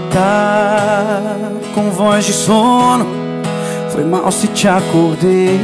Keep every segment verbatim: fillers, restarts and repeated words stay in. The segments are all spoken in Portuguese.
Tá com voz de sono, foi mal se te acordei.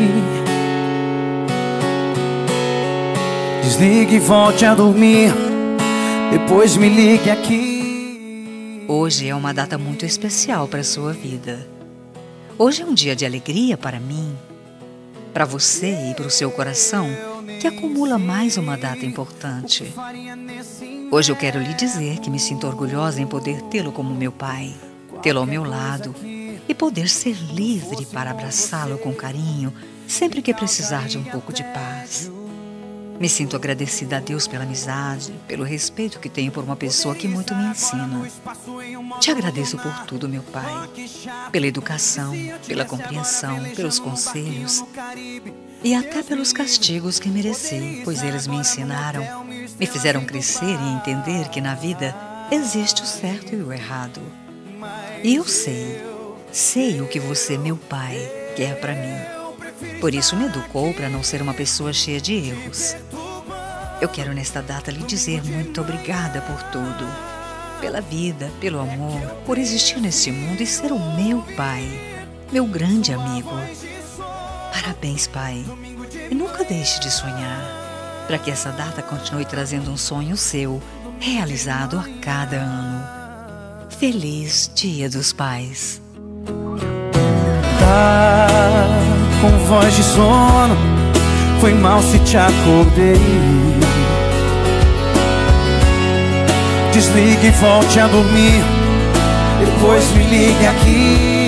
Desligue e volte a dormir, depois me ligue aqui. Hoje é uma data muito especial para a sua vida. Hoje é um dia de alegria para mim, para você e para o seu coração, que acumula mais uma data importante. Hoje eu quero lhe dizer que me sinto orgulhosa em poder tê-lo como meu pai, tê-lo ao meu lado e poder ser livre para abraçá-lo com carinho sempre que precisar de um pouco de paz. Me sinto agradecida a Deus pela amizade, pelo respeito que tenho por uma pessoa que muito me ensina. Te agradeço por tudo, meu Pai, pela educação, pela compreensão, pelos conselhos e até pelos castigos que mereci, pois eles me ensinaram, me fizeram crescer e entender que na vida existe o certo e o errado. E eu sei, sei o que você, meu Pai, quer para mim. Por isso me educou para não ser uma pessoa cheia de erros. Eu quero nesta data lhe dizer muito obrigada por tudo. Pela vida, pelo amor, por existir neste mundo e ser o meu pai, meu grande amigo. Parabéns, Pai. E nunca deixe de sonhar, para que essa data continue trazendo um sonho seu, realizado a cada ano. Feliz Dia dos Pais. Tá com voz de sono, foi mal se te acordei. Desligue e volte a dormir, depois me ligue aqui.